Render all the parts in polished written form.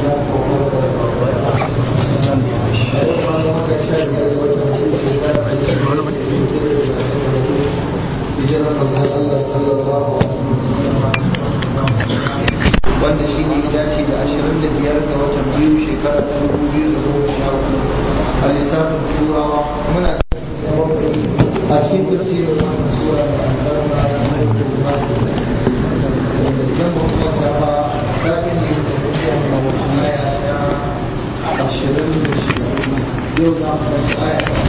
wanda shi ne dace da 25 ga watan biyu shekara ta 2014 a lissafin turawa muna a cikin tafsirin wannan sura da albarka wanda idan ba kuma ba sakin da yake tafiya da aya ta 26 yau za mu tashi aya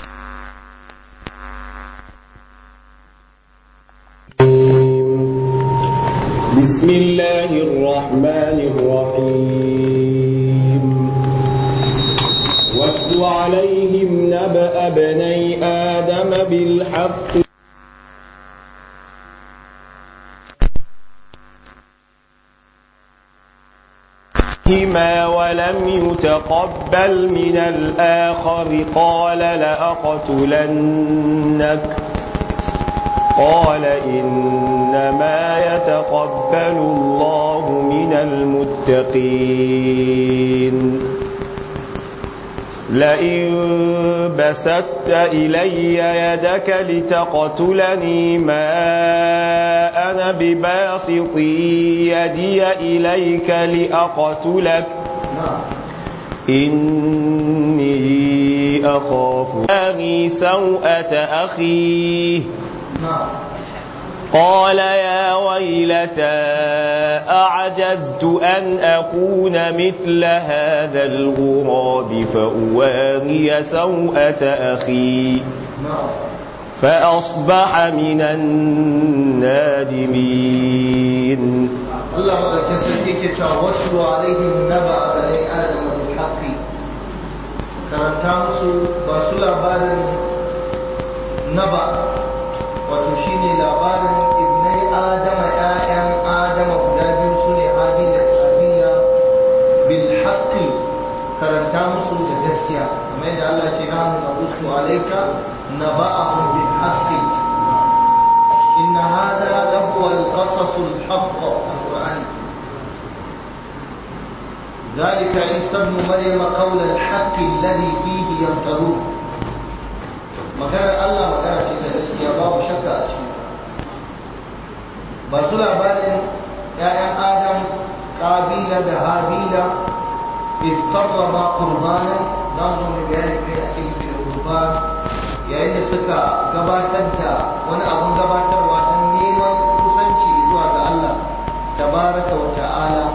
بسم الله الرحمن الرحيم واتل عليهم نبأ بني آدم بالحق ولم يتقبل من الآخر قال لأقتلنك قال إنما يتقبل الله من المتقين لئن بسطت إلي يدك لتقتلني ما أنا بباسط يدي إليك لأقتلك إني أخاف أغي سوءة أخيه قال يا ويلتى أعجزت أن أكون مثل هذا الغراب فأواغي سوءة أخي فأصبح من النادمين الله كسرك واتل عليهم نبأ بني آدم بالحق كرنتامسو باسولا بارن نبأ wato shine labarin ibnai adama ƴaƴan adama guda biyu sune habila da qabila bil haqqi karanta musu da gaskiya kamar yadda Allah ce nahnu naqussu alayka naba'ahum bil haqqi inna hadha lahu al qasas al haqq al-qur'ani ذلك عيسى ابن مريم قول الحق الذي فيه يمترون maganar Allah magana ce ta gaskiya babu shakka a ciki ba su labarin ‘ya'yan Adam ƙabila da Habila istarraba qurbanan za mu zo bayani kai a cikin da qurban yayin da suka gabatar da wani abun gabatarwa don neman kusanci zuwa ga Allah tabaraka wa ta'ala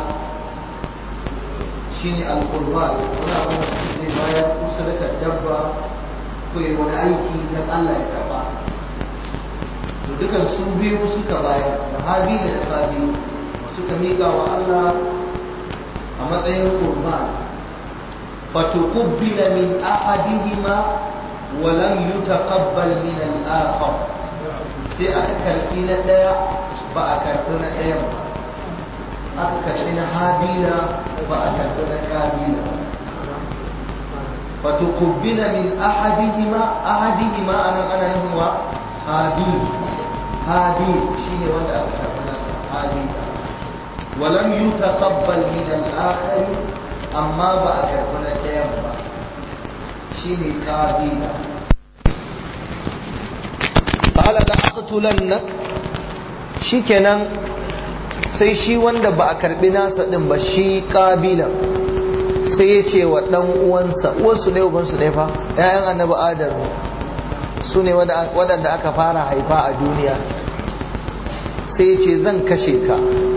shine al-qurban wani abun da zai bayar kusa da dabba ko yi wani aiki don Allah ya karba to dukan su biyu suka bayar da habila da qabil suka miƙa wa Allah a matsayin qurban fatuqbila min ahadihima wa lam yutaqabbal min al-akhar sai aka karbi na daya ba a karbi na daya ba aka karbi na habila ba a karbi na qabila فتقبل من أحدهما أنا هو هابيل شيء ولا هابيل ولم يتقبل من الآخر أما بأكرنا الديابة شيء قابيل قال لأقتلنك shi kenan sai shi wanda ba a karbi nasa din ba shi kabila sai ya ce wa dan uwansa uwansu ne ubansu ne fa ƴaƴan annabi adam ne su ne waɗanda aka fara haifa a duniya sai ya ce zan kashe ka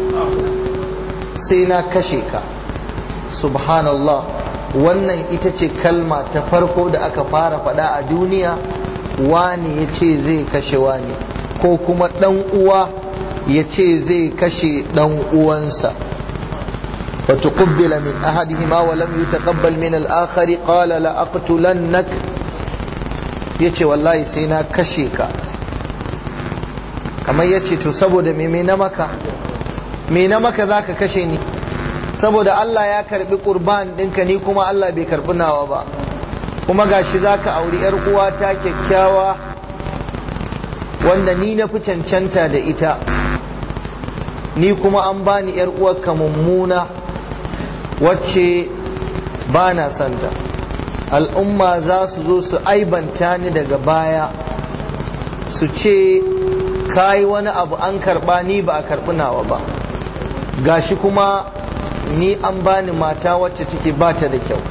sai na kashe ka subhanallah wannan ita ce kalma ta farko da aka fara faɗa a duniya wani ya ce zai kashe wani ko kuma ɗan uwa ya ce zai kashe ɗan uwansa فتقبل من أحدهما ولم يتقبل من الآخر قال لأقتلنك yace wallahi sai na kashe ka kamar yace to saboda me na maka zaka kashe ni saboda Allah ya karbi qurban dinka ni kuma Allah bai karbi nawa ba kuma gashi zaka auri yar uwata kyakkyawa wanda ni na fi cancanta da ita ni kuma an bani yar uwarka mummuna wacce ba na santa, al'umma za su zo su aibanta ni daga baya su ce kayi wani abu an karba ni ba a karbi nawa ba, gashi kuma ni an bani mata wacce take bata da kyau.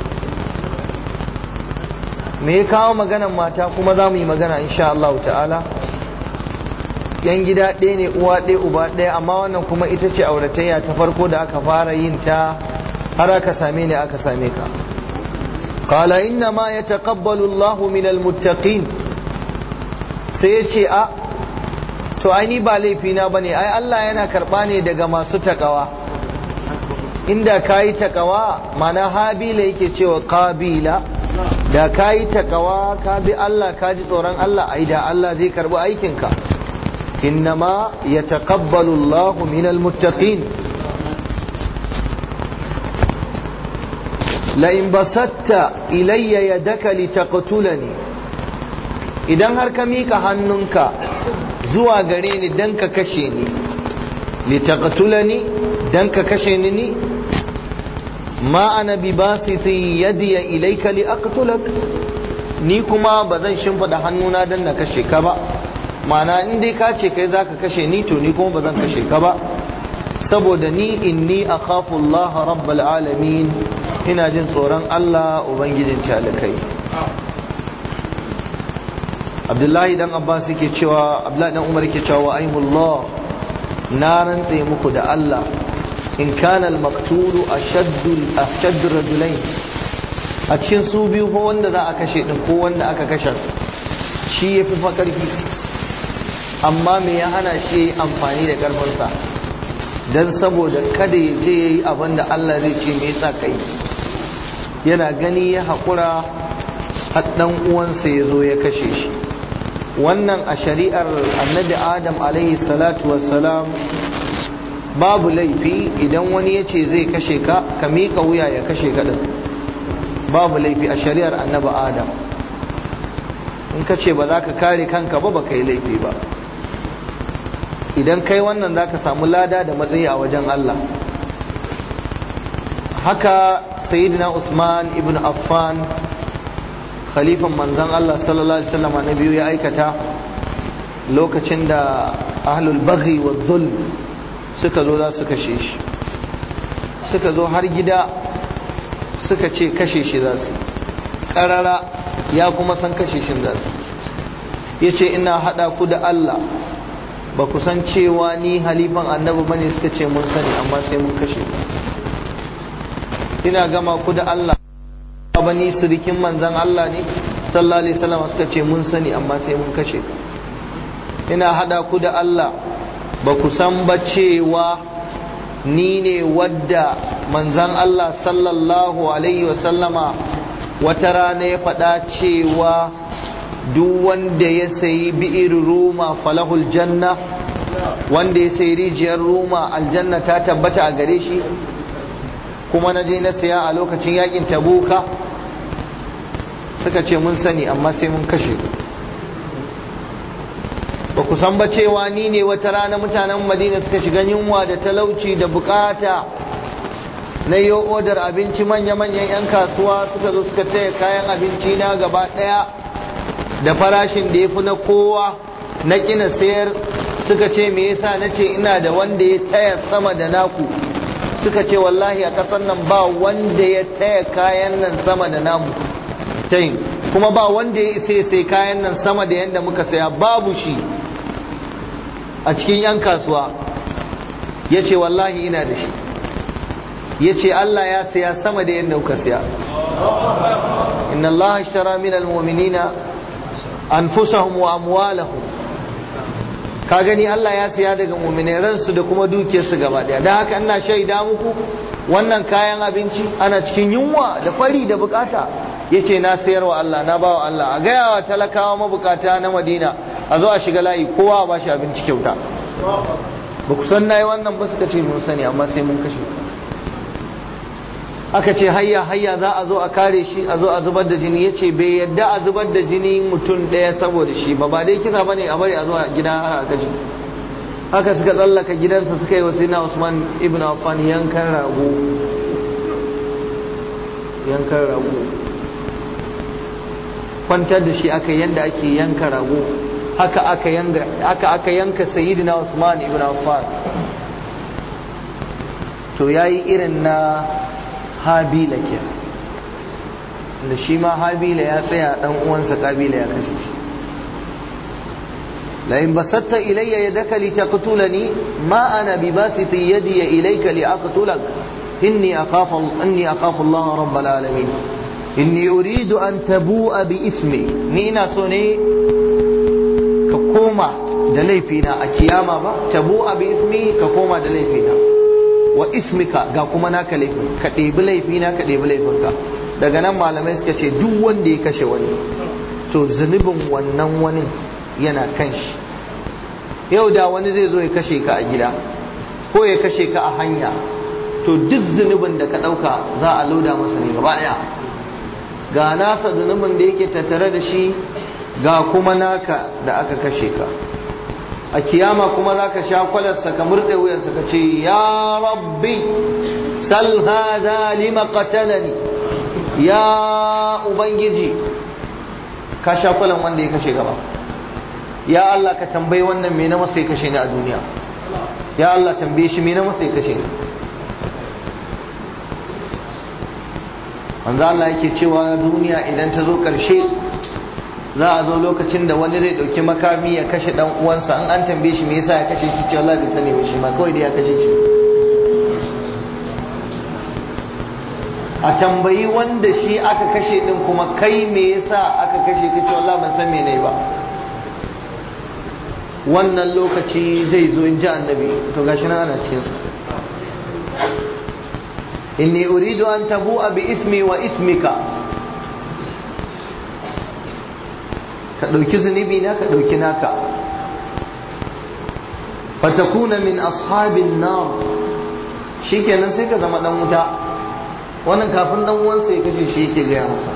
me ya kawo maganan mata kuma za mu yi magana insha Allah ta'ala. yan gida ɗaya ne, uwa ɗaya uba ɗaya, amma wannan kuma ita ce auratayya ta farko da aka fara yin ta har aka same ni aka same ka. qala inna ma yataqabbalu Allahu minal muttaqin, sai ya ce a to ai ni ba laifina bane, ai Allah yana karba ne daga masu takawa. inda kayi takawa, mana Habila yake cewa Qabila, da kayi takawa ka bi Allah ka ji tsoron Allah, ai da Allah zai karbi aikinka. innama yataqabbalu Allahu minal muttaqin. la in basatta ilayya yadaka litaqtulani, idan har ka mika hannunka zuwa gare ni dan ka kashe ni, litaqtulani dan ka kashe ni, ma ana bi basiti yadiya ilayka li aqtulak, ni kuma bazan shimfida hannuna dan na kashe ka ba. ma'ana in dai ka ce kai zaka kashe ni, to ni kuma bazan kashe ka ba, saboda ni inni akhafu Allah rabbul alamin, ina jin tsoron Allah ubangijin talikai. Abdullahi dan Abbas yake cewa, Abdullahi dan Umar yake cewa ayyullah, na rantse muku da Allah, in kana al-maqtulu ashaddu rajulain, a cikin su biyu ko wanda za a kashe din ko wanda aka kashe shi yafi fa karfi, amma me ya hana shi amfani da karfinsa? dan saboda kada ya je yayi abin da Allah zai ce me yasa kai. yana gani ya haƙura har ɗan uwansa ya zo ya kashe shi. wannan a shari'ar annabi Adam alaihi salatu wassalam babu laifi idan wani ya ce zai kashe ka, ka miƙa wuya ya kashe ka ɗin, babu laifi a shari'ar annabi Adam. in ka ce ba za ka kare kanka ba, ba ka yi laifi ba. idan kai wannan za ka samu lada da matsayi a wajen Allah. haka sayyidina Usman ibn Affan, khalifan manzon Allah sallallahu alaihi wasallam na biyu, ya aikata lokacin da ahlul baghi wa dhulm suka zo za su kashe shi. suka zo har gida suka ce kashe shi za su, karara ya kuma san kashe shi za su. yace ina hada ku da Allah, ba ku san cewa ni halifan annabi bane? suka ce mun sani, amma sai mun kashe ku. ina gama ku da Allah, bani sirikin manzan Allah ne sallallahu alaihi wasallam? suka ce mun sani, amma sai mun kashe ku. ina hada ku da Allah, ba ku san ba cewa ni ne wadda manzan Allah sallallahu alaihi wasallama wata rana ya faɗa cewa duk wanda ya sayi bi'ir ruma falahul janna, wanda ya sayi rijiyar ruma aljanna ta tabbata a gare shi. kuma na je na saya a lokacin yakin tabuka. suka ce mun sani, amma sai mun kashe ku. ba ku san ba cewa ni ne wata rana mutanen Madina suka shiga yunwa da talauci da bukata, na yi odar abinci, manya-manyan 'yan kasuwa suka zo suka taya kayan abinci na gaba daya da farashin da ya fi na kowa, na kina sayar. suka ce me yasa? na ce ina da wanda ya taya sama da naku. suka ce wallahi a ƙasar nan ba wanda ya taya kayan nan sama da namu tayin, kuma ba wanda ya isa sai kayan nan sama da yadda muka saya, babu shi a cikin 'yan kasuwa. ya ce wallahi ina da shi. ya ce Allah ya saya sama da yadda kuka saya. inna Allah ashtara min almu'minina anfusahum wa amwalahum, ka gani Allah ya saya daga mu'minai ransu da kuma dukiyarsu gaba daya. dan haka ina shaida muku wannan kayan abinci ana cikin yunwa da fari da bukata, yace na sayar wa Allah, na bawa Allah. a gaya wa talakawa mabukata na Madina a zo a shiga layi, kowa ba shi abinci kyauta. ba ku san nayi wannan ba? suka ce mun sani, amma sai mun kashe. aka ce hayya hayya za a zo a kare shi, a zo a zubar da jini. yace bai yadda a zubar da jini mutum ɗaya saboda shi ba dai kisa bane, a bari a zo a gida har a gaji. haka suka tsallaka gidansa suka yi wa sayyidina Usman ibn Affan yankan rago. yankan rago, kwantar da shi aka yanda ake yanka rago, haka aka yanka sayyidina Usman ibn Affan. to yayi irin na Habila ke, da shi ma Habila ya tsaya dan uwansa Kabila ya kashe shi. la in basatta ilayya yadaka litaqtulani ma ana bibasiti yadi ilayka liaqtulak inni akhafu Allah rabbal alamin inni uridu an tabu'a bi ismi. ni ina so ne ka koma da laifina a kiyama ba, tabu'a bi ismi, ka koma da laifina wa ismika ga kuma naka laifin, ka ɗebi laifina ka ɗebi laifinka. daga nan malamai suka ce duk wanda ya kashe wani to zunubin wannan wani yana kan shi. yau da wani zai zo ya kashe ka a gida ko ya kashe ka a hanya, to duk zunubin da ka ɗauka za a loda masa ne gaba ɗaya, ga nasa zunubin da yake tattare da shi ga kuma naka da aka kashe ka. a kiyama kuma za ka sha kwalarsa ka murɗe wuyansa ka ce ya rabbi sal hadha lima qatalani, ya ubangiji ka sha kwalan wanda ya kashe gaba. ya Allah ka tambayi wannan me na masa ya kashe ni a duniya, ya Allah tambaye shi me na masa ya kashe ni. manzo Allah yake cewa duniya idan ta zo ƙarshe za a zo lokacin da wani zai dauki makami ya kashe dan uwansa, an tambaye shi me yasa ya kashe shi, ce Allah bai sani ba, shi ma kawai da ya kashe shi. a tambayi wanda shi aka kashe din kuma kai me yasa aka kashe ka, ce Allah ban san me ne ba. wannan lokaci zai zo in ji annabi, to gashi nan ana cikin sa. inni uridu an tabu'a bi ismi wa ismika, ka ɗauki zunubi na ka ɗauki naka, fatakuna min ashabin nar, shikenan sai ka zama dan wuta. wannan kafin dan uwansa ya kashe shi yake gaya masa.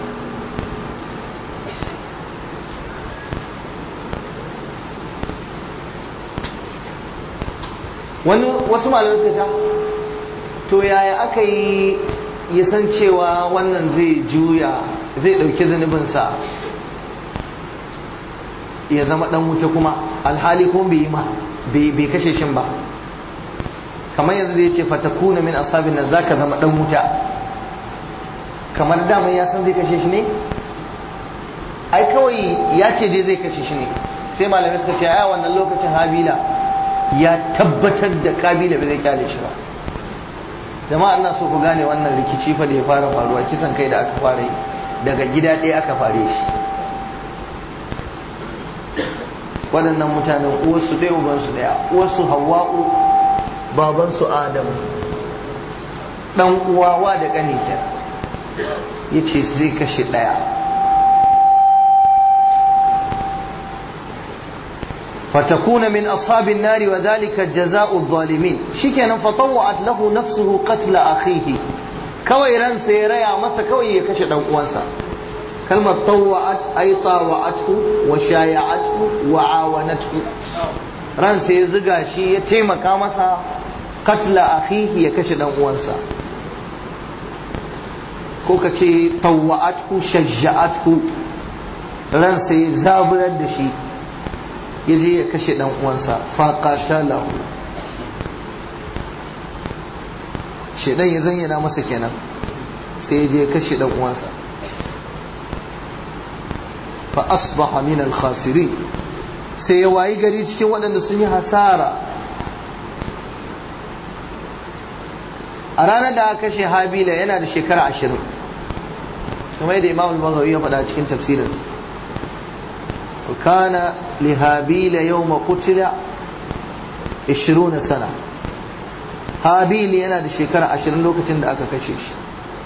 wasu malamai suka ta to yaya aka yi ya san cewa wannan zai juya zai ɗauki zunubinsa ya zama dan wuta kuma alhali ko bai kashe shin ba. kamar yanzu zai ce fatakuna min ashabin nan, zaka zama dan wuta, kamar dama ya san zai kashe shi ne, ai kawai ya ce dai zai kashe shi ne. sai malamai suka ce a wannan lokacin Habila ya tabbatar da Kabila bai zai kyale shi ba. jama'a ina so ku gane wannan rikici fa da ya fara faruwa, kisan kai da aka fara yi daga gida ɗaya aka fare shi. waɗannan mutanen uwarsu ɗaya ubansu ɗaya, uwarsu Hawwa'u babansu Adamu, ɗan uwawa da ƙani kenan. yace zai kashe ɗaya. فتكون من أصحاب النار وذلك جزاء الظالمين. شكرا فطوعت له نفسه قتل أخيه، كوي ران سيريا مسا كوي يكشف أنقوانسا. كلمة طوعت أي طاوعته وشايعته وعاونته، ران سيزقى شيء يتيم كامسا قتل أخيه يكشف أنقوانسا. كوكتي طوعته شجعته، ران سيزابرد شيء yaje ya kashe dan uwansa, faqatalahu, shedan ya zayyana masa kenan, sai yaje ya kashe dan uwansa. fa asbaha min al-khasirin, sai ya wayi gari cikin waɗanda sun yi hasara. a ranar da aka kashe Habila yana da shekara 20, kamar yadda Imam al-Baghawi ya faɗa cikin tafsirinsa. وكان لهابيل يوم قتل 20 سنة. هابيل yana da shekara 20 lokacin da aka kashe shi.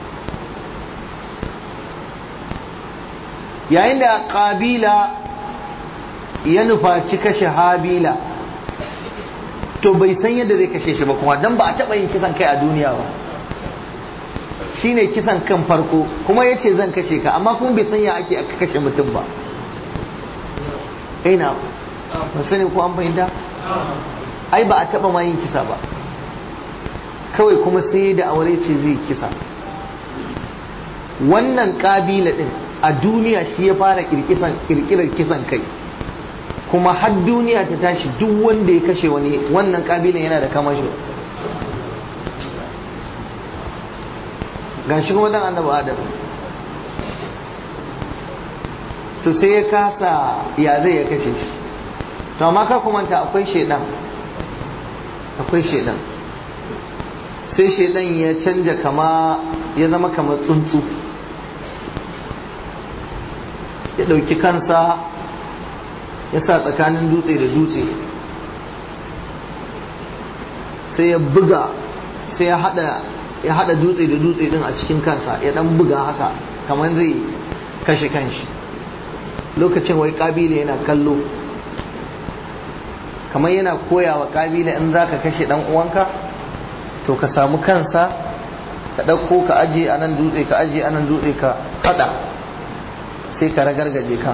yayin da Qabila ya nufaci kashe Habila, to bai san yadda zai kashe shi ba kuma, dan ba a taɓa yin kisan kai a duniya ba, shine kisan kan farko, kuma yace zan kashe ka, amma kuma bai san ya ake aka kashe mutum ba. ina ban sani ko an fahimta, ai ba a taba ma yin kisa ba, kawai kuma sai da aure ce zai kisa. wannan kabila din a duniya shi ya fara kirkirar kisan kai, kuma har duniya ta tashi duk wanda ya kashe wani wannan kabilan yana da kamasho. gashi kuma dan annabi Adam, to sai ya kasa ya zai ya kashe shi. To amma ka kumanta akwai shedan, sai shedan ya canja kama, ya zama kamar tsuntsu, ya dauki kansa ya sa tsakanin dutse da dutse, sai ya buga, sai ya hada dutse da dutse din a cikin kansa, ya dan buga haka kamar zai kashe kanshi. Lokacin wai kabila yana kallo, kamar yana koya wa kabila in za ka kashe dan uwanka to ka samu kansa ka ɗauko ka aje a nan dutse, ka aje a nan dutse, ka haɗa sai ka ragargaje ka.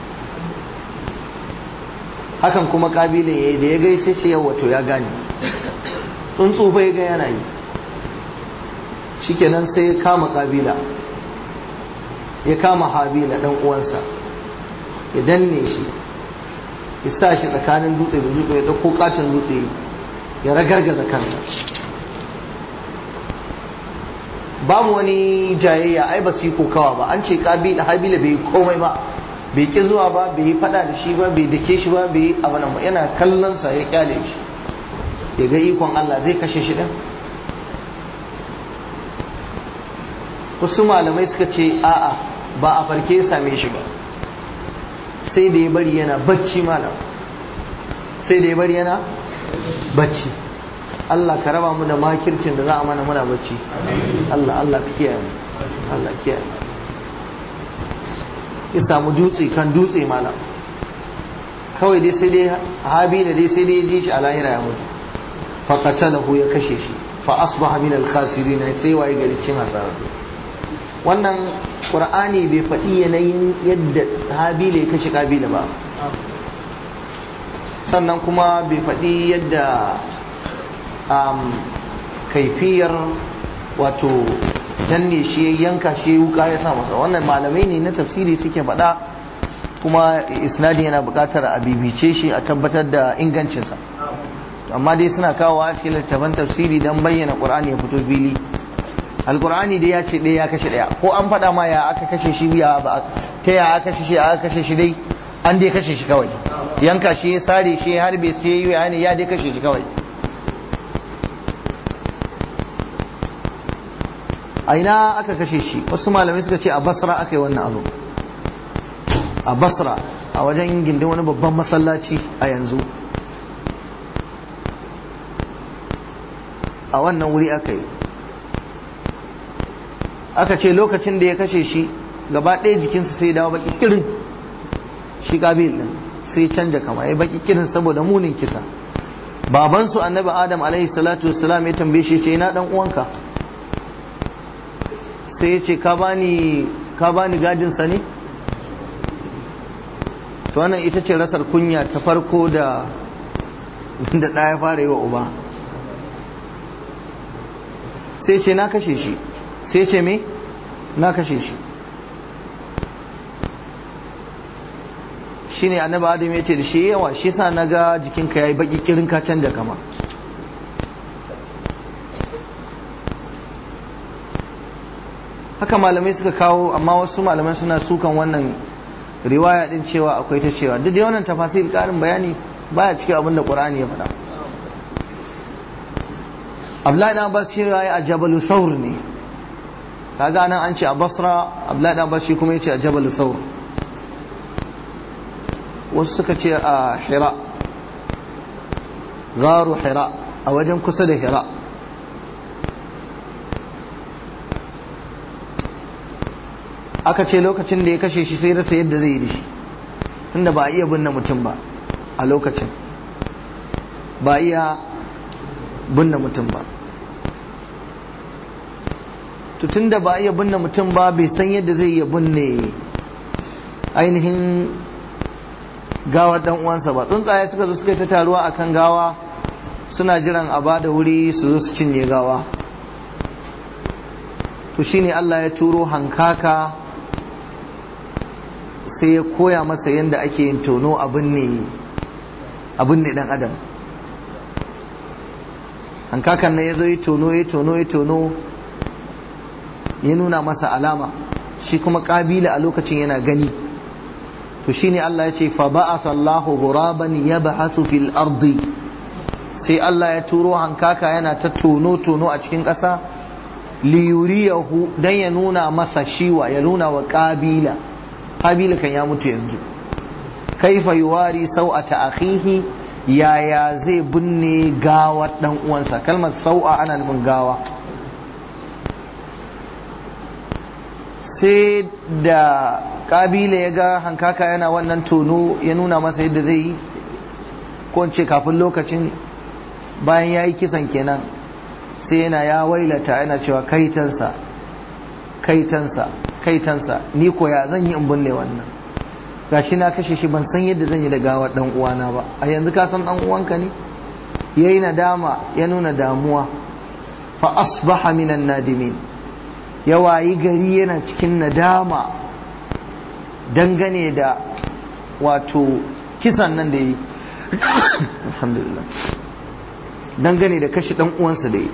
hakan kuma kabila ya yi, da ya gaisa ce yau wato ya gane tsuntsu fa ya ga yana yi. shikenan sai ya kama kabila, ya kama habila dan uwansa, ya danne shi, ya sa shi tsakanin dutse da dutse, ya dauko katon dutse ya ragargaza kansa. babu wani jayayya, ai ba su yi kokawa ba, an ce habila bai yi komai ba, bai ki zuwa ba, bai yi fada da shi ba, bai dake shi ba, bai yi abu nan ba, yana kallon sa ya kyale shi ya ga ikon Allah zai kashe shi din. wasu malamai suka ce a'a, ba a farke ya same shi ba, sai da ya bari yana bacci malam, sai da ya bari yana bacci. Allah ka raba mu da makircin da za a mana muna bacci. Allah kiyaye mu, Allah kiyaye mu. Ya samu dutse kan dutse malam, kawai dai sai dai habila dai sai dai ya ji shi a lahira ya mutu. fa qatalahu, ya kashe shi, fa asbaha min al-khasirin, sai waye gari cin hasara. wannan qur'ani bai faɗi yanayin yadda habila ya kashe kabila ba, sannan kuma bai faɗi yadda kaifiyar wato danne shi ya yanka shi wuka ya sa masa. wannan malamai ne na tafsiri suke faɗa, kuma isnadi yana buƙatar a bibice shi a tabbatar da ingancinsa, amma dai suna kawo a cikin littafan tafsiri don bayyana qur'ani ya fito fili. alqur'ani dai ya ce ɗaya ya kashe ɗaya, ko an faɗa ma ya aka kashe shi, ya ba ta ya aka kashe shi dai an dai kashe shi kawai, yanka shi ya sare shi har bai sai ya dai kashe shi kawai. a ina aka kashe shi? wasu malamai suka ce a Basra aka yi wannan abu, a Basra, a wajen gindin wani babban masallaci a yanzu, a wannan wuri aka yi. aka ce lokacin da ya kashe shi gaba ɗaya jikinsa sai dawo baki kirin, shi kabil din sai canja kama ya baki kirin saboda munin kisa. babansu annabi Adam alaihi salatu wassalam ya tambaye shi, ce ina dan uwanka? sai ya ce ka bani gadin sa ne? to wannan ita ce rasar kunya ta farko da ɗaya fara yi wa uba. sai ce na kashe shi, sai ce me? na kashe shi. shine annabi Adam ya ce da shi, yawa shi sa na ga jikinka ya yi baki kirin, ka canja kama. haka malamai suka kawo, amma wasu malamai suna sukan wannan riwaya din cewa akwai ta cewa, duk da wannan tafasir karin bayani baya cikin abin da Qur'ani ya faɗa. Abdullahi dan Abbas cewa ya a Jabal Thawr ne, kaga nan an ce a Basra, Abdullahi dan Abbas shi kuma yace a Jabal Thawr. wasu suka ce a Hira, garu Hira, a wajen kusa da Hira. aka ce lokacin da ya kashe shi sai rasa yadda zai yi da shi, tunda ba a iya binne mutum ba a lokacin, ba a iya binne mutum ba. to tunda ba a iya binne mutum ba, bai san yadda zai iya binne ainihin gawar dan uwansa ba. tsuntsaye suka zo suka yi ta taruwa akan gawa, suna jiran a bada wuri su zo su cinye gawa. to shine Allah ya turo hankaka sai ya koya masa yadda ake yin tono abin ne dan adam. hankakan nan ya zo ya tono ya nuna masa alama, shi kuma kabila a lokacin yana gani. to shine Allah ya ce fa ba'atha Allahu ghuraban yabhasu fil ardi, sai Allah ya turo hankaka yana ta tono a cikin ƙasa, li yuriyahu dan ya nuna masa shiwa, ya nuna wa kabila kan ya mutu yanzu, kaifa yuwari sau'ata akhihi, yaya zai binne gawar dan uwansa. kalmar sau'a ana nufin gawa. sai da kabila ya ga hankaka yana wannan tono, ya nuna masa yadda zai yi, ko in ce kafin lokacin, bayan ya yi kisan kenan, sai yana ya wailata, yana cewa kaitansa ni ko ya zan yi in binne wannan, gashi na kashe shi, ban san yadda zan yi da gawar dan uwana ba. a yanzu ka san dan uwanka ne? yayi nadama, ya nuna damuwa. fa asbaha minan nadimin, ya wayi gari yana cikin nadama dangane da wato kisan nan da yi alhamdulillah, dangane da kashe dan uwansa da yi.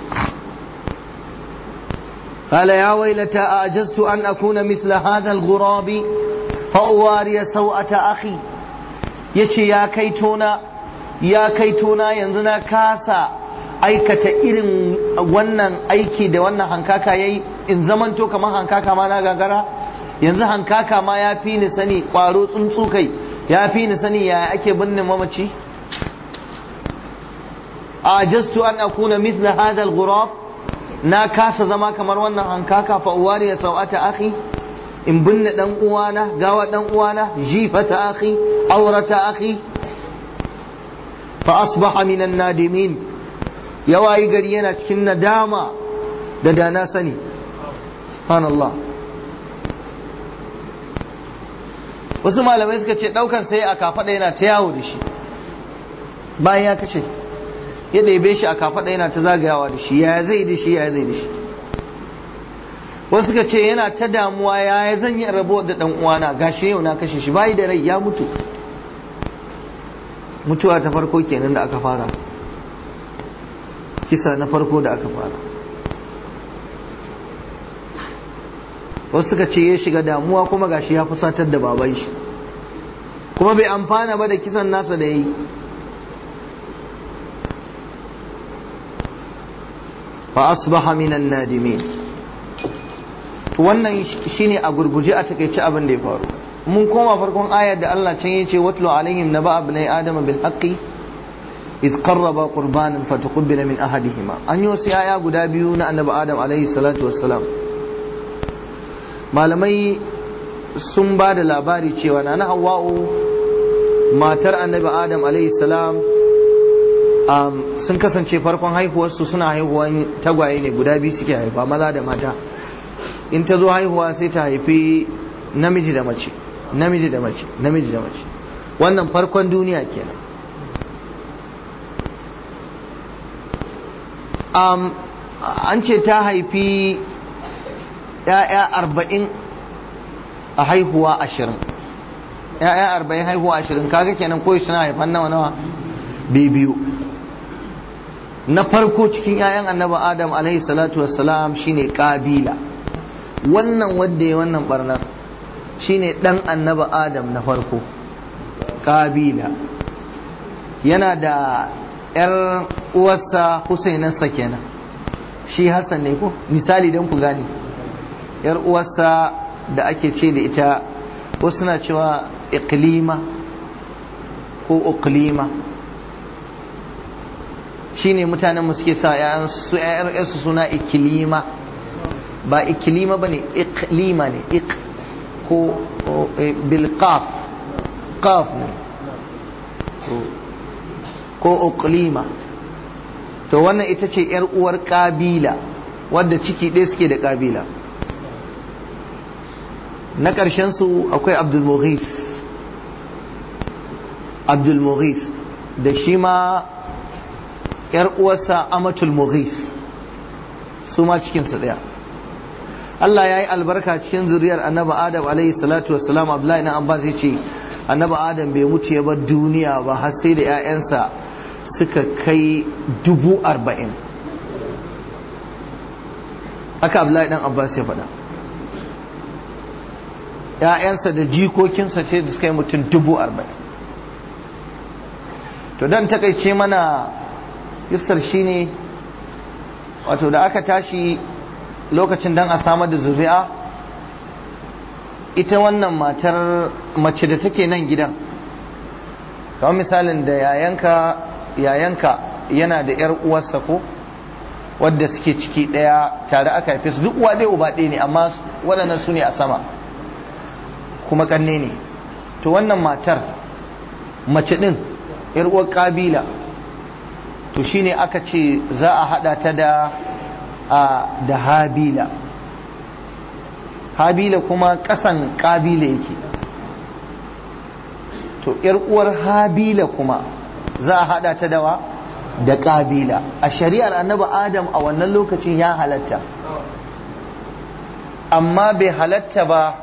قال يا ويلتى أعجزت أن أكون مثل هذا الغراب فأواري سوءة أخي. yace ya kaitona yanzu na kasa aikata irin wannan aiki da wannan hankaka yayi, in zamanto kamar hankaka ma na gagara. yanzu hankaka ma ya fi ni sani, kwaro tsuntsu kai ya fi ni sani yaya ake binne mamaci. ajastu an akuna mithla hadha al-ghurab, na kasa zama kamar wannan hankaka. fa uwari ya sau'ata akhi, in binne dan uwana, gawa dan uwana, jifata akhi, aurata akhi. fa asbaha minan nadimin, yawayi gari yana cikin nadama da dana sani. subhanallah. wasu malamai suka ce daukan sai a kafada yana ta yawo da shi bayan ya kace, ya ɗebe shi a kafada yana ta zagayawa da shi, ya zai da shi. wasu suka ce yana ta damuwa, ya zan yi rabo da dan uwana, gashi yau na kashe shi, bai da rai, ya mutu. mutuwa ta farko kenan da aka fara, kisa na farko da aka fara. wasu suka ce ya shiga damuwa, kuma gashi ya fusatar da baban shi, kuma bai amfana ba da kisan nasa da yi. fa asbaha minan nadimin. to wannan shine a gurguje a takeice abin da ya faru. mun koma farkon ayar da Allah can yace watlu alaihim naba ibnai adam bil haqqi iz qarraba qurbanan fatuqbila min ahadihima. an yi wasu yaya guda biyu na annabi adam alaihi salatu wassalam. malamai sun ba da labari cewa na hawwa'u matar annabi adam alaihi salam sun kasance farkon haihuwarsu suna haihuwan tagwaye ne, guda biyu suke haifa, maza da mata. in ta zo haihuwa sai ta haifi namiji da mace. wannan farkon duniya kenan. an ce ta haifi ‘ya'ya 40 a haihuwa 20. ‘ya'ya 40 haihuwa 20, kaga kenan koyi suna haifan nawa biyu. na farko cikin ‘ya'yan annaba adam alaihi salatu wassalam shine kabila. wannan wanda ya wannan barnar shine dan annaba adam na farko, kabila. yana da ‘yar uwarsa Husainansa kenan, shi Hassan ne ko misali don ku gane. ‘yar uwarsa da ake ce da ita, wasu na cewa iklima ko uklima, shine mutanen mu suke sa ‘ya'yansu suna ikilima. ba ikilima ba ne, iklima ne, ko bilqaf, qaf ne, ko uklima. to wannan ita ce ‘yar uwar kabila, wadda ciki ɗaya suke da kabila. na ƙarshen su akwai Abdul Mughis da shi ma ‘yar uwarsa Amatul Mughis, su ma cikinsa ɗaya. Allah ya yi albarka cikin zuriyar annabi Adam alaihi salatu wassalam. Abdullahi na Abbas ya ce annabi Adam bai mutu ya bar duniya ba har sai da 'ya'yansa suka kai 40,000. haka Abdullahi dan Abbas ya faɗa. 'ya'yansa da jikokinsa ce da suka yi mutum 40,000. to dan takaice mana yustar shine wato da aka tashi lokacin dan a samar da zuri'a, ita wannan mace da take nan gidan, kamar misalin da yayanka yana da yar uwarsa ko wadda suke ciki daya tare aka haife su, duk uwa ɗaya uba ɗaya ne, amma waɗannan su ne a sama kuma ƙanne ne. to wannan mace ɗin yar uwar kabila, to shine aka ce za a haɗa ta da habila. habila kuma ƙasan kabila yake, to yar uwar habila kuma za a haɗa ta da kabila. a shari'ar annabi Adam a wannan lokacin ya halatta, amma bai halatta ba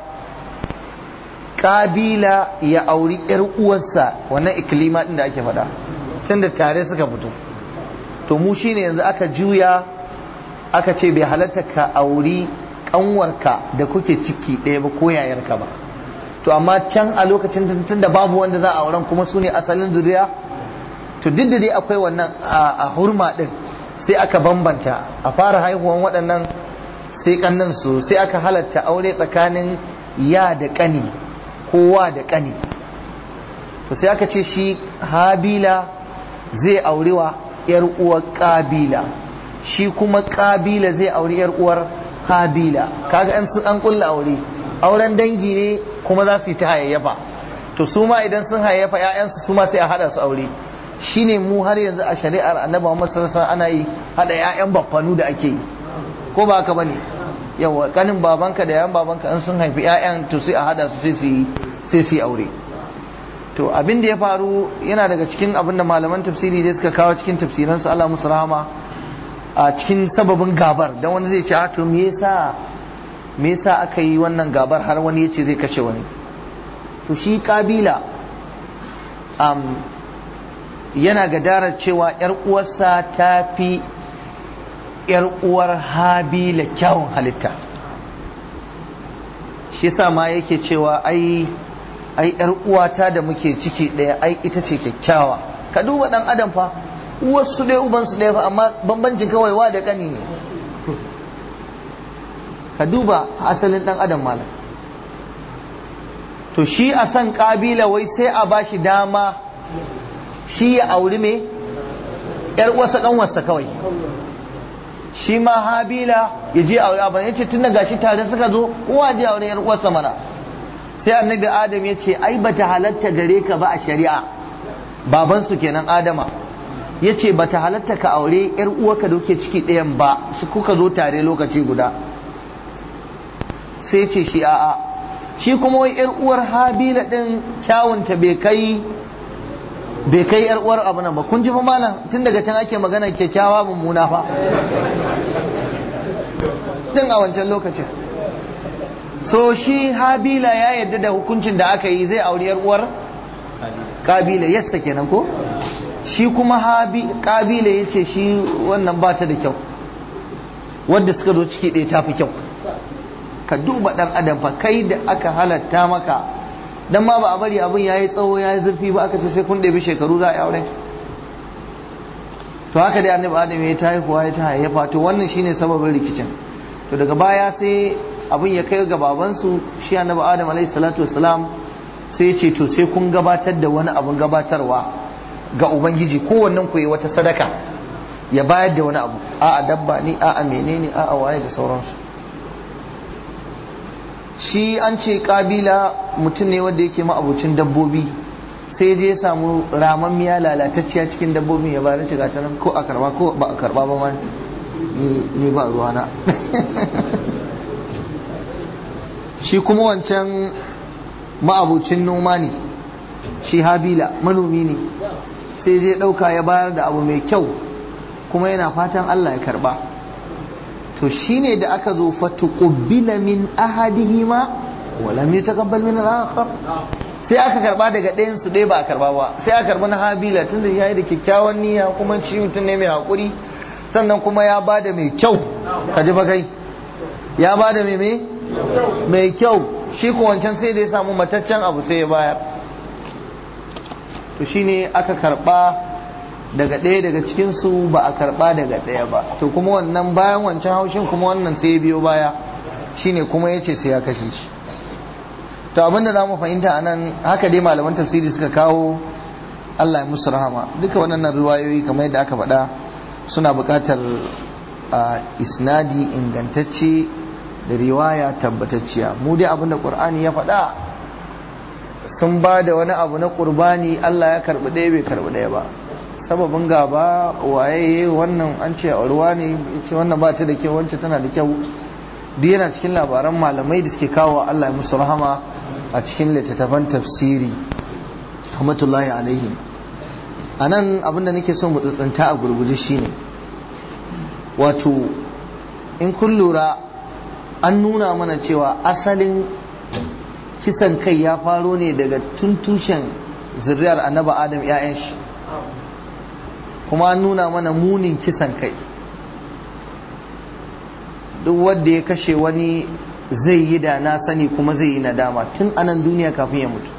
kabila ya auri yar uwarsa, wannan iklima din da ake faɗa, tunda tare suka fito. to mu shine yanzu aka juya aka ce bai halatta ka auri kanwarka da kuke ciki ɗaya ba ko yayarka ba. to amma can a lokacin tunda babu wanda za a auren kuma su ne asalin zuriya, to duk da dai akwai wannan a hurma din, sai aka bambanta a fara haihuwan waɗannan sai kannan su, sai aka halatta aure tsakanin ya da ƙani, kowa da ƙani. to sai aka ce shi habila zai auri wa yar uwar kabila, shi kuma kabila zai auri yar uwar habila. kaga an kulla auren dangi ne kuma za su yi ta hayayyafa. to su ma idan sun hayayyafa ƴaƴansu su ma sai a hada su aure. shine mu har yanzu a shari'ar annabi Muhammad sallallahu alaihi wasallam ana yi hada ƴaƴan baffanu da ake yi, ko ba haka bane? yawa kanin babanka da yayan babanka in sun haifi ƴaƴan to sai a hada su sai su yi aure. to abin da ya faru yana daga cikin abin da malaman tafsiri dai suka kawo cikin tafsiransu, Allah musu rahama, a cikin sababin gabar. dan wani zai ce to me yasa aka yi wannan gabar har wani yace zai kashe wani? to shi kabila yana gadarar cewa yar uwarsa ta fi yar uwar habila kyawun halitta. shi yasa ma yake cewa ai yar uwata da muke ciki daya ai ita ce kyakkyawa. ka duba dan adam fa, uwarsu ɗaya ubansu ɗaya fa, amma bambancin kawai wa da ƙani ne. ka duba asalin dan adam malam. to shi a san kabila wai sai a bashi dama shi ya auri me yar uwarsa kanwarsa kawai, shi ma habila ya je aure abin. yace tun da gashi tare suka zo, kowa je aure yar uwarsa mana. sai annabi Adam ya ce ai bata halatta gare ka ba a shari'a, babansu kenan Adama ya ce bata halatta ka aure yar uwarka da kuke ciki ɗayan ba, su kuka zo tare lokaci guda. sai ce shi a'a, shi kuma wai yar uwar habila din kyawunta bai kai yar uwar abu nan ba. kun ji fa malam, tun daga can ake magana kyakkyawa mummuna fa din a wancan lokacin. so shi habila ya yadda da hukuncin da aka yi, zai auri yar uwar kabila, yassa kenan ko. shi kuma kabila ya ce shi wannan ba ta da kyau, wadda suka zo ciki ɗaya ta fi kyau. ka duba ɗan adam fa, kai da aka halatta maka, dan ma ba a bari abin yayi tsawo yayi zurfi ba, aka ce sai kun ɗebi shekaru za a yi aure. to haka dai annabi Adam ya ta haihuwa ya ta hayyafa. to wannan shine sababin rikicin. to daga baya sai abin ya kai ga babansu shi annabi Adam alaihi salatu wassalam, sai ya ce to sai kun gabatar da wani abin gabatarwa ga ubangiji, kowannen ku yi wata sadaka ya bayar da wani abu, a'a dabba ne, a'a menene, a'a waye da sauransu. shi an ce kabila mutum ne wanda yake ma'abucin dabbobi, sai je samu ramammiya lalatacciya cikin dabbobin ya bayar, shiga ta nan ko a karba ko ba a karba ba ma ni ba ruwana. shi kuma wancan ma'abucin noma ne, shi habila manomi ne, sai je ɗauka ya bayar da abu mai kyau kuma yana fatan Allah ya karba. to shine da aka zo fatuqbila min ahadihima wa lam yataqabbal min al-akhar sai aka karba daga ɗayan su ɗaya ba a karba ba sai aka karba na Habila tunda yayi da kyakkyawan niyya kuma shi mutum ne mai hakuri sannan kuma ya bada mai kyau kaji ba kai ya bada mai kyau shi ko wancan sai da ya samu mataccen abu sai ya bayar to shine aka karba daga ɗaya daga cikin su ba a karba daga ɗaya ba to kuma wannan bayan wancan haushin kuma wannan sai ya biyo baya shine kuma yace sai ya kashe shi to abinda zamu fahimta anan haka dai malaman tafsiri suka kawo Allah ya musu rahama duka waɗannan riwayoyi kamar yadda aka faɗa suna buƙatar isnadi ingantacce da riwaya tabbatacciya mu dai abinda Qur'ani ya faɗa sun ba da wani abu na qurbani Allah ya karbi ɗaya bai karbi ɗaya ba sababin gaba waye wannan an ce ruwa ne ce wannan ba ta da kyau wancan tana da kyau duk yana cikin labaran malamai da suke kawo Allah ya musu rahama a cikin littattafan tafsiri rahmatullahi alaihim anan abinda nake so mu tsantsanta a gurguje shine wato in kun lura an nuna mana cewa asalin kisan kai ya faro ne daga tuntushen zuriyar annabi Adam ƴaƴan shi kuma an nuna mana munin kisan kai duk wanda ya kashe wani zai yi da na sani kuma zai yi nadama tun anan duniya kafin ya mutu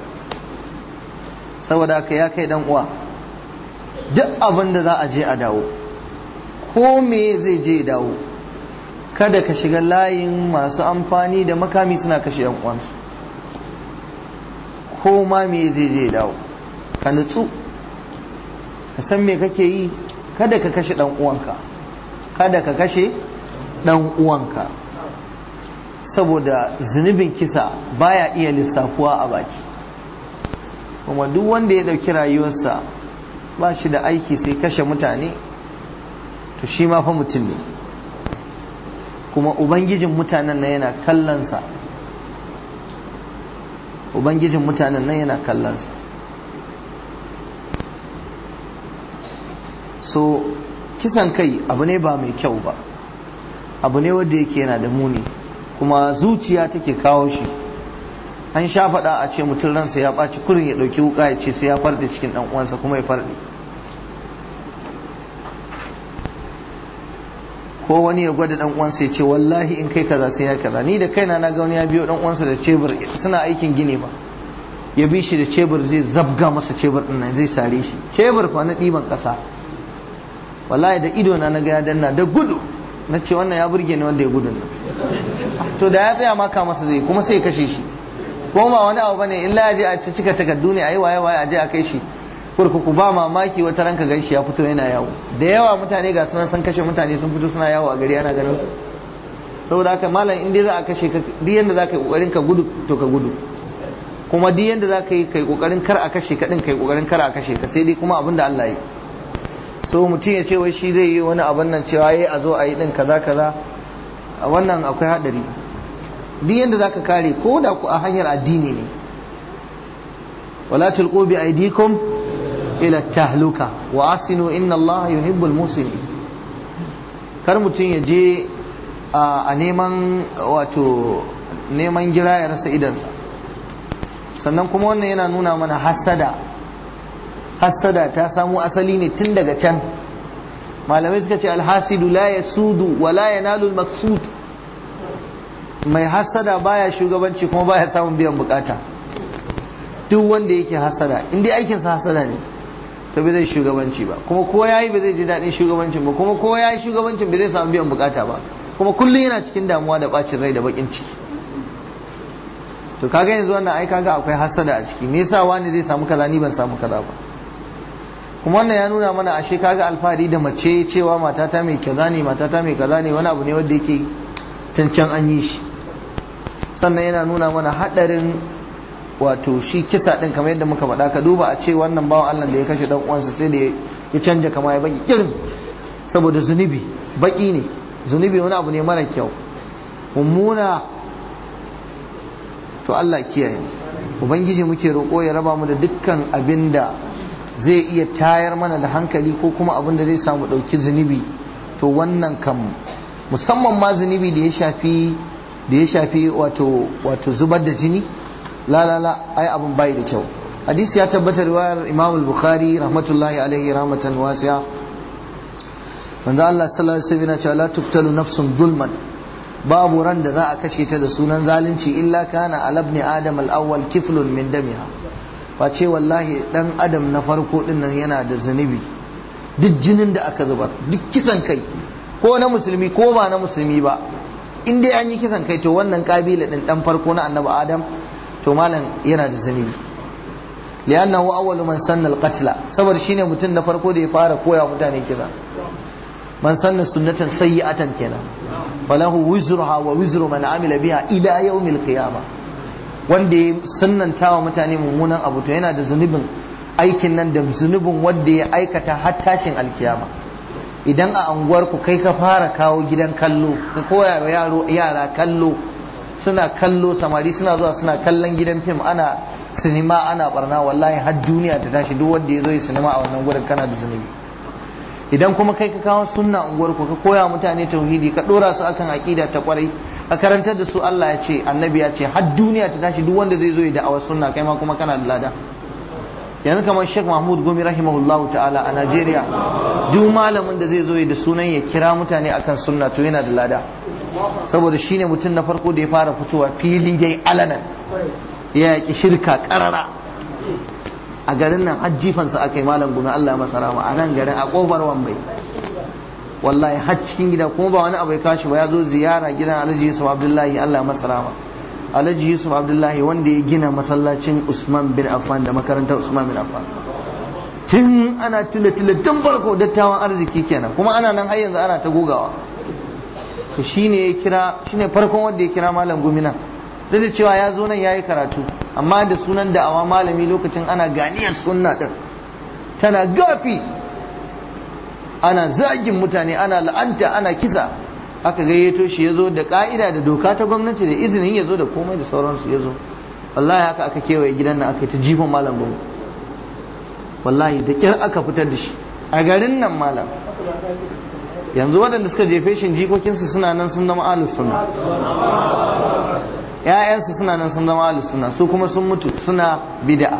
saboda haka ya kai dan uwa duk abin da za a je a dawo ko me zai je dawo kada ka shiga layin masu amfani da makami suna kashe yan uwansu ko ma me zai je dawo ka nutsu ka san me kake yi kada ka kashe dan uwanka kada ka kashe dan uwanka saboda zunubin kisa baya iya lissafuwa a baki kuma duk wanda ya dauki rayuwarsa ba shi da aiki sai kashe mutane to shi ma fa mutum ne kuma ubangijin mutanen nan yana kallonsa ubangijin mutanen nan yana kallonsa so kisan kai abu ne ba mai kyau ba abu ne wanda yake yana da muni kuma zuciya take kawo shi an sha faɗa a ce mutum ransa ya ɓaci kurin ya ɗauki wuka ya ce sai ya farɗe cikin ɗan uwansa kuma ya farɗe ko wani ya gwada ɗan uwansa ya ce wallahi in kai kaza sai ya kaza ni da kaina na ga wani ya biyo ɗan uwansa da cebur suna aikin gini ba ya bi shi da cebur zai zabga masa cebur ɗin nan zai sare shi cebur fa na ɗiban ƙasa wallahi da ido na ga ya danna da gudu na ce wannan ya burge ni wanda ya gudun nan to da ya tsaya maka masa zai kuma sai ya kashe shi ko ba wani abu bane illa ya je a cika takardu ne ayi waye waye a je a kai shi kurkuku ba mamaki wata ranka ganshi ya fito yana yawo da yawa mutane ga sunan san kashe mutane sun fito suna yawo a gari ana ganin su saboda haka malam in dai za a kashe ka duk yanda za ka yi kokarin ka gudu to ka gudu kuma duk yanda za ka yi kai kokarin kar a kashe ka din kai kokarin kar a kashe ka sai dai kuma abin da Allah ya yi so mutum ya ce wai shi zai yi wani abin nan cewa yayi a zo a yi din kaza kaza wannan akwai hadari duk yanda za ka kare ko da ku a hanyar addini ne wala tulqu bi aydikum ila tahluka wa asinu inna Allah yuhibbul musinin kar mutum ya je a neman wato neman gira ya rasa idansa sannan kuma wannan yana nuna mana hasada ta samu asali ne tun daga can malamai suka ce alhasidu la yasudu wa la yanalu almaqsud mai hasada baya shugabanci kuma baya samun biyan bukata duk wanda yake hasada in dai aikinsa hasada ne to bai zai shugabanci ba kuma ko yayi bai zai ji daɗin shugabancin ba kuma ko yayi shugabancin bai zai samu biyan bukata ba kuma kullum yana cikin damuwa da bacin rai da bakin ciki to kaga yanzu wannan ai kaga akwai hasada a ciki me yasa wani zai samu kaza ni ban samu kaza ba kuma wannan ya nuna mana ashe kaga alfahari da mace cewa matata mai kaza ne matata mai kaza ne wani abu ne wanda yake cancan an yi shi sannan yana nuna mana hadarin wato shi kisa din kamar yadda muka faɗa ka duba a ce wannan bawan Allah da ya kashe dan uwansa sai da ya canja kama ya baki kirin saboda zunubi baki ne zunubi wani abu ne mara kyau mummuna to Allah kiyaye ubangiji muke roƙo ya raba mu da dukkan abin da zai iya tayar mana da hankali ko kuma abin da zai samu ɗauki zunubi to wannan kam musamman ma zunubi da ya shafi wato zubar da jini la ai abun bai da kyau. hadisi ya tabbatar riwayar Imam al-Bukhari rahmatullahi alaihi rahmatan wasi'a, manzo Allah sallallahu alaihi wasallam ya ce la tuqtalu nafsun zulman, babu ran da za a kashe ta da sunan zalunci illa kana ala ibn adam al-awwal kiflun min damiha, face wallahi dan adam na farko din nan yana da zunubi duk jinin da aka zubar, duk kisan kai ko na musulmi ko ba na musulmi ba, in dai an yi kisan kai to wannan kabila din dan farko na annabi adam to malam yana da zunubi, li'annahu awwalu man sanna al-qatla, saboda shine mutum na farko da ya fara koya mutane kisa. man sanna sunnatan sayyi'atan kenan falahu wizruha wa wizru man amila biha ila yawmil qiyamah, wanda ya sunnanta wa mutane mummunan abu to yana da zunubin aikin nan da zunubin wanda ya aikata har tashin alkiyama. idan a anguwar ku kai ka fara kawo gidan kallo ka koya wa yara kallo, suna kallo, samari suna zuwa suna kallon gidan fim, ana sinima, ana barna, wallahi har duniya ta tashi duk wanda ya zo yi sinima a wannan gurin kana da zunubi. idan kuma kai ka kawo sunna unguwar ku ka koya mutane tauhidi, ka dora su akan aqida ta kwarai, ka karantar da su Allah ya ce, annabi ya ce, har duniya ta tashi duk wanda zai zo ya da'awar sunna kai ma kuma kana da lada. yanzu kamar Sheikh Mahmud Gumi rahimahullahu ta'ala a Najeriya, duk malamin da zai zo ya da sunan ya kira mutane akan sunna to yana da lada, saboda shine mutum na farko da ya fara fitowa fili dai alanan ya yaki shirka karara a garin nan. har jifansa aka yi malam Gumi, Allah ya masa rahama, a nan garin a kofar Wambai, wallahi har cikin gida, kuma ba wani abu ya kashi ba, ya zo ziyara gidan Alhaji Yusuf Abdullahi, Allah ya masa rahama. Alhaji Yusuf Abdullahi wanda ya gina masallacin Usman bin Affan da makarantar Usman bin Affan, tun ana tun farko, dattawan arziki kenan, kuma ana nan har yanzu ana ta gogawa. to shine farkon wanda ya kira malam Gumi nan, duk da cewa ya zo nan yayi karatu, amma da sunan da'awa malami, lokacin ana ganiyar sunna din tana gafi, ana zagin mutane, ana la'anta, ana kisa. aka gayyato shi ya zo da ka'ida da doka ta gwamnati da izinin ya zo da komai da sauransu ya zo. wallahi haka aka kewaye gidan nan aka yi ta jifan malam Gumi, wallahi da kyar aka fitar da shi a garin nan malam. yanzu waɗanda suka jefe shi jikokinsu suna nan sun zama ahlus sunna, ƴaƴansu suna nan sun zama ahlus sunna, su kuma sun mutu suna bid'a,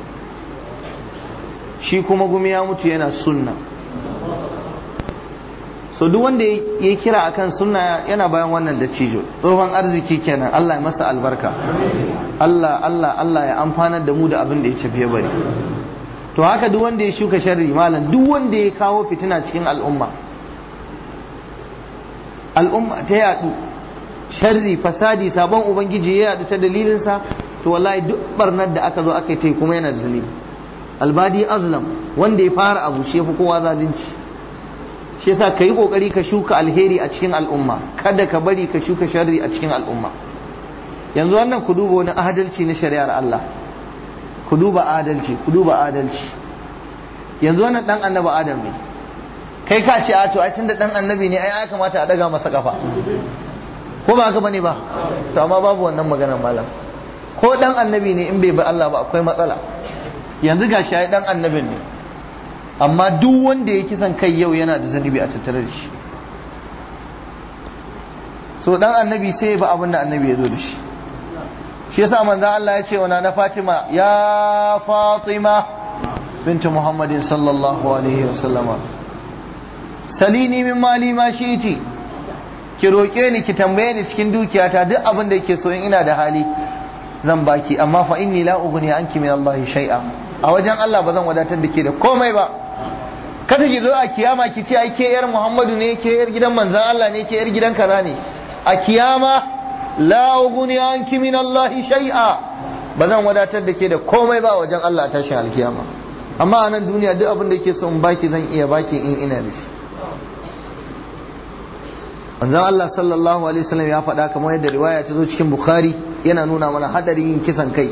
shi kuma Gumi ya mutu yana sunna. so duk wanda ya kira akan sunna yana bayan wannan da cijo, tsohon arziki kenan. Allah ya masa albarka, Allah ya amfanar da mu da abin da ya tafiye bari. to haka duk wanda ya shuka sharri malam, duk wanda ya kawo fitina cikin al'umma ta yadu sharri, fasadi, sabon ubangiji ya yadu ta dalilinsa, to wallahi duk barnar da aka zo aka yi ta kuma yana da zunubi. albadi azlam, wanda ya fara abu shi yafi kowa zalunci. shi yasa ka yi kokari ka shuka alheri a cikin al'umma, kada ka bari ka shuka sharri a cikin al'umma. yanzu wannan ku duba wani adalci na shari'ar Allah, ku duba adalci. yanzu wannan dan annabi Adam ne, kai ka ce a to ai tunda dan annabi ne ai ya kamata a daga masa kafa, ko ba haka bane ba? to amma babu wannan maganar malam. ko dan annabi ne in bai bi Allah ba akwai matsala. yanzu gashi ai dan annabin ne, amma duk wanda ya kisan kai yau yana da zanibi a tattare da shi. so dan annabi sai ba abin da annabi ya zo da shi. shi yasa manzo Allah ya ce wa na Fatima, ya Fatima bintu Muhammadin sallallahu alaihi wasallam, salini min mali ma shi'ti, ki roke ni, ki tambaye ni cikin dukiyata duk abin da yake so, in ina da hali zan baki, amma fa inni la ughni anki min Allah shay'a, a wajen Allah ba zan wadatar da ke da komai ba. kada ki zo a kiyama ki ce ai ke yar Muhammadu ne, ke yar gidan manzon Allah ne, ke yar gidan kaza ne. a kiyama la ughni anki min Allah shay'a, ba zan wadatar da ke da komai ba wajen Allah a tashin alkiyama. amma a nan duniya duk abin da yake so in baki zan iya baki in ina da shi. manzon Allah sallallahu alaihi wasallam ya faɗa kamar yadda riwaya ta zo cikin Bukhari, yana nuna mana hadarin yin kisan kai.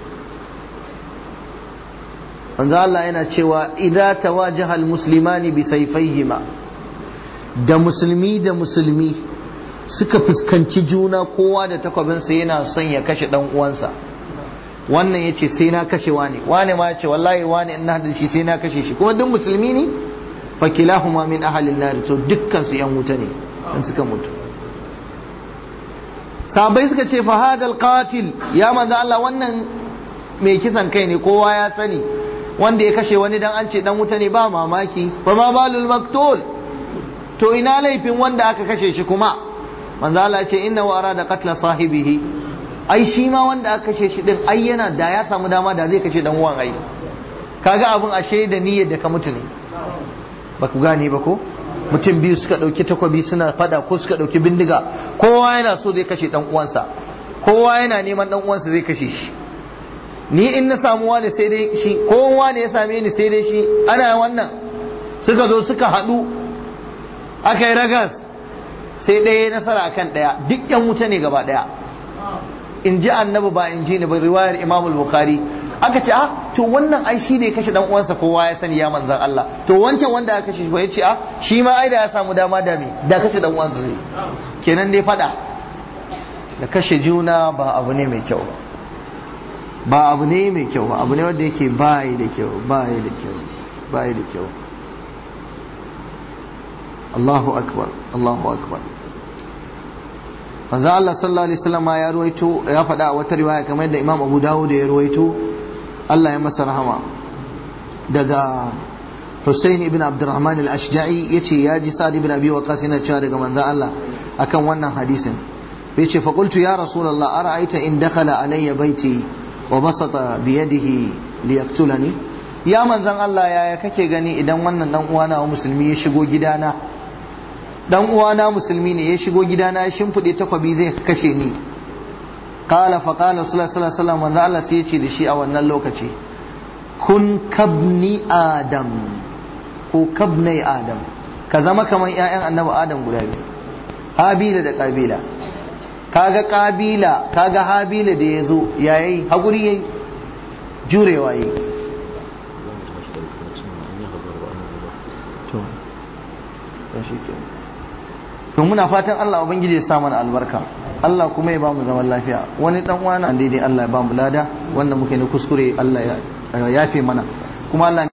manzon Allah yana cewa idza tawajaha almuslimani bi sayfayhima, da musulmi suka fuskanci juna, kowa da takwabinsa yana son ya kashe dan uwansa. wannan yace sai na kashe wani ma yace wallahi wani in na da shi sai na kashe shi, kuma duk musulmi ne, fa kilahuma min ahli an-nar, to dukkan su yan wuta ne. in suka mutu. Sahabbai suka ce fa hadal qatil, ya manzo Allah wannan mai kisan kai ne kowa ya sani, wanda ya kashe wani dan an ce dan wuta ne ba mamaki, fa ma balul maktul, to ina laifin wanda aka kashe shi kuma? Manzo Allah ya ce innahu arada qatla sahibihi, ai shi ma wanda aka kashe shi din ai yana da ya samu dama da zai kashe dan uwan ai. Kaga abun ashe da niyyar da ka mutu ne, ba ku gane ba ko? Mutum biyu suka dauki takobi suna fada ko suka dauki bindiga, kowa yana so zai kashe dan uwansa, kowa yana neman dan uwansa zai kashe shi. Ni in na samu wani sai dai shi, kowa ne ya same ni sai dai shi, ana wannan. Suka zo suka haɗu aka yi ragas, sai ɗaya ya nasara akan ɗaya, duk yan wuta ne gaba ɗaya. In ji annabi ba in ji ni ba, riwayar Imam Bukhari. Aka ce to wannan ai shi ne kashe dan uwansa, kowa ya sani ya manzan Allah. To wancan wanda aka kashe shi ya ce shi ma ai da ya samu dama da me da kashe dan uwansa zai. Kenan dai fada da kashe juna ba abu ne mai kyau ba abu ne mai kyau ba, abu ne wanda yake bayi da kyau, bayi da kyau, bayi da kyau. Allahu akbar, Allahu akbar. Manzo Allah sallallahu alaihi wasallam ya ruwaito, ya faɗa a wata riwaya kamar yadda Imam Abu Dawud ya ruwaito, Allah ya masa rahama, daga Hussein ibn Abdurrahman al-Ashja'i yace ya ji Sa'd ibn Abi Waqqas yana cewa daga manzo Allah akan wannan hadisin. Yace fa qultu ya Rasulullah ara'aita in dakhala alayya baiti wa basata bi yadihi liyaqtulani, ya manzon Allah yaya kake gani idan wannan dan uwana musulmi ya shigo gidana, dan uwana musulmi ne ya shigo gidana ya shimfide takwabi zai kashe ni. Qala fa qala sallallahu alaihi wasallam, manzo Allah sai ya ce da shi a wannan lokaci, kun kabni adam ko kabnai adam, ka zama kamar ƴaƴan annabi adam guda biyu, Habila da Qabila. Kaga Qabila, kaga Habila da yazo yayi hakuri yayi, jurewa yayi. To muna fatan Allah ubangiji ya sa mana albarka, Allah kuma ya bamu zaman lafiya. Wani dan uwana daidai Allah ya bamu lada, wanda muke ne kuskure Allah ya yafe mana, kuma Allah